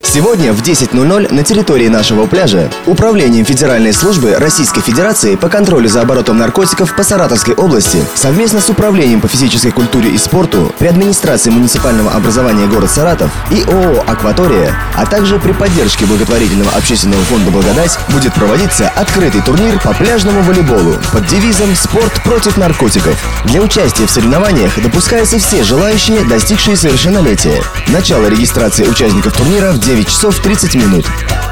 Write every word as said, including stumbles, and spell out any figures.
Сегодня в десять ноль ноль на территории нашего пляжа Управлением Федеральной службы Российской Федерации по контролю за оборотом наркотиков по Саратовской области совместно с Управлением по физической культуре и спорту при администрации муниципального образования город Саратов и ООО «Акватория», а также при поддержке благотворительного общественного фонда «Благодать» будет проводиться открытый турнир по пляжному волейболу под девизом «Спорт против наркотиков». Для участия в соревнованиях допускаются все желающие, достигшие совершеннолетия. Начало регистрации участников турнира в девять часов тридцать минут.